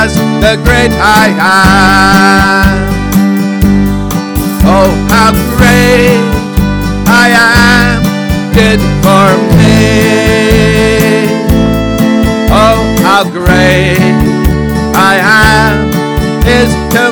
Jesus, the great I am. Oh, how great I am did for me. Oh, how great I am is to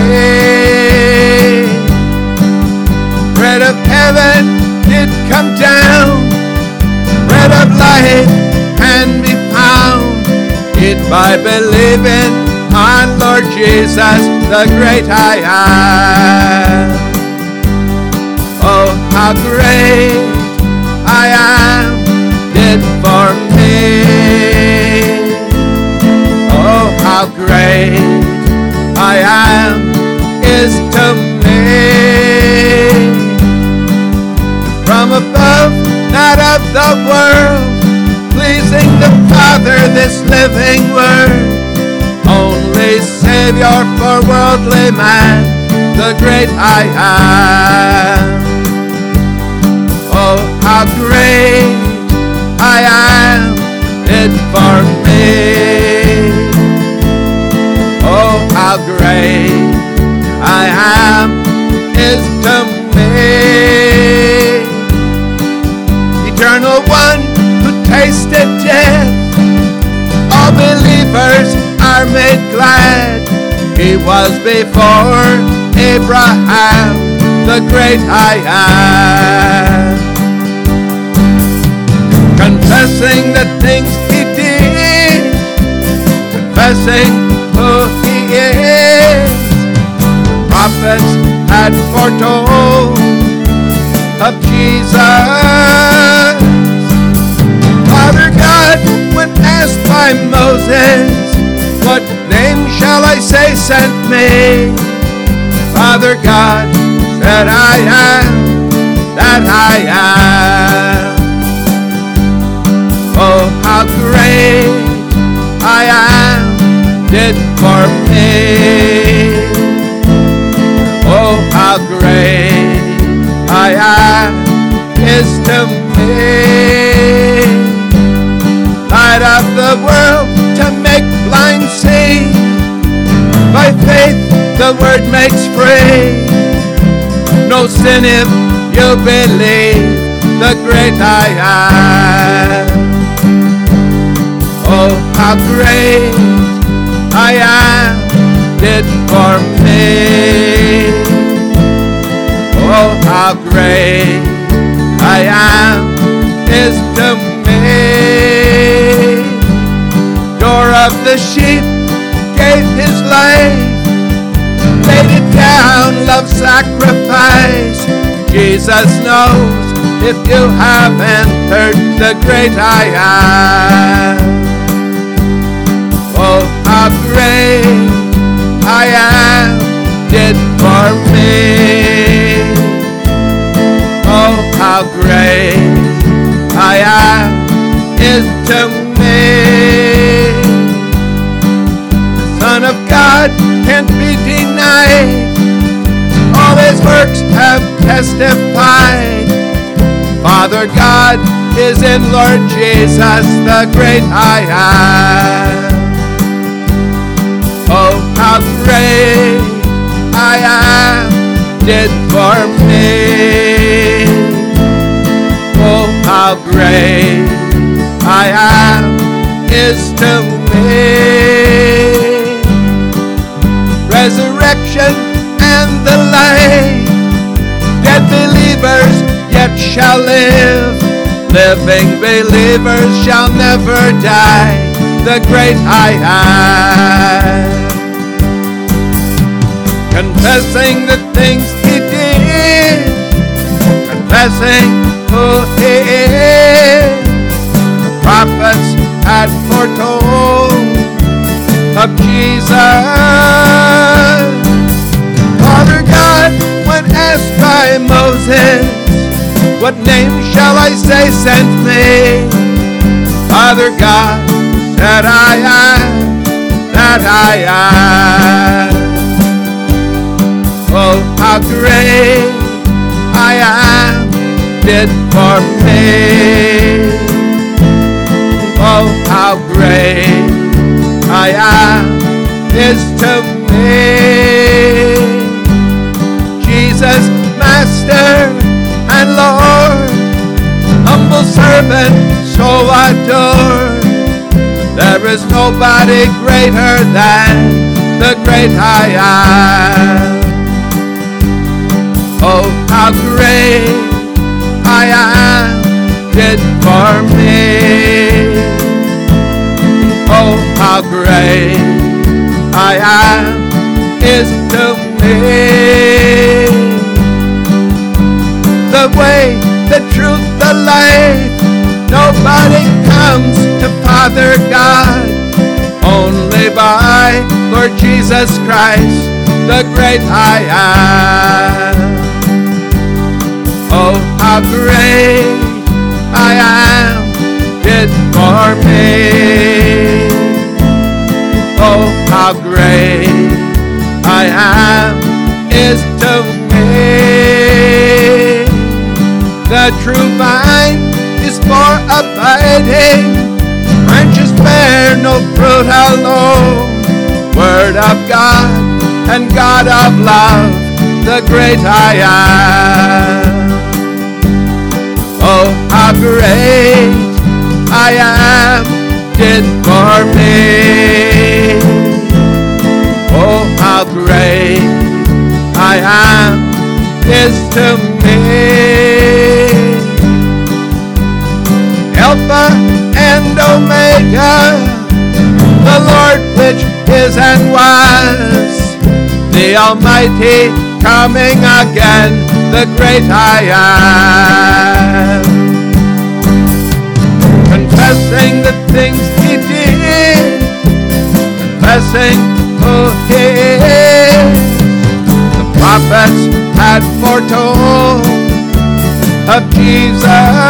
me. Bread of heaven did come down, bread of life can be found, it by believing on Lord Jesus, the great I am. Oh, how great I am did for me. Oh, how great I am is to me. From above, not of the world, pleasing the Father, this living word, only Savior for worldly man, the great I am. Oh, how great I am did for me. Oh, how great I am is to me. Eternal One who tasted death, all believers are made glad. He was before Abraham, the great I am. Confessing the things he did, confessing who he is. Prophets had foretold of Jesus. Father God, when asked by Moses, what name shall I say sent me? Father God said, I am that I am. Oh, how great I am did for me. Oh, how great I am is to me. Light of the world to make blind see. By faith the word makes free. No sin if you believe, the great I am. Oh, how great I am did for me. Oh, how great I am is to me. Door of the sheep gave his life, laid it down, love sacrifice. Jesus knows if you haven't heard the great I am. Oh, how great I am did for me. Oh, how great I am is to me. The Son of God can't be denied. All his works have testified. Father God is in Lord Jesus, the great I am. Oh, how great I am did for me. Oh, how great I am is to me. Resurrection and the life, dead believers yet shall live. Living believers shall never die, the great I am. Confessing the things he did, confessing who he is. The prophets had foretold of Jesus. Father God, when asked by Moses, what name shall I say sent me? Father God said, I am that I am. Oh, how great I am did for me. Oh, how great I am is to me. Jesus, Master and Lord, humble servant, so adored. There is nobody greater than the great I am. Oh, how great I am did for me. Oh, how great I am is to me. The way, the truth, the life, nobody comes to Father God, only by Lord Jesus Christ, the great I am. Oh, how great I am did for me. Oh, how great I am is to me. The true vine is for abiding, branches bear no fruit alone. Word of God and God of love, the great I am. Oh, how great I am did for me. Oh, how great I am is to me. Alpha and Omega, the Lord which is and was, the Almighty coming again, the great I am. Confessing the things He did, confessing who He is. The prophets had foretold of Jesus.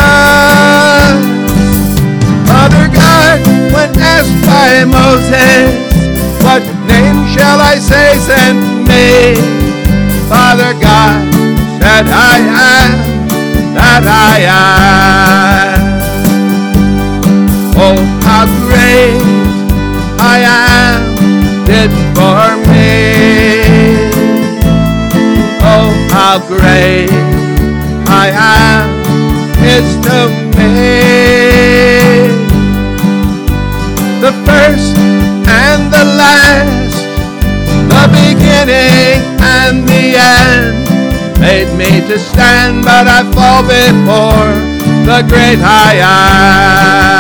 Father God, when asked by Moses, what name shall I say sent me? Father God said, I am that I am. Oh, how great I am did for me. Oh, how great I am is to me. The first and the last, the beginning and the end, made me to stand, but I fall before the great I am.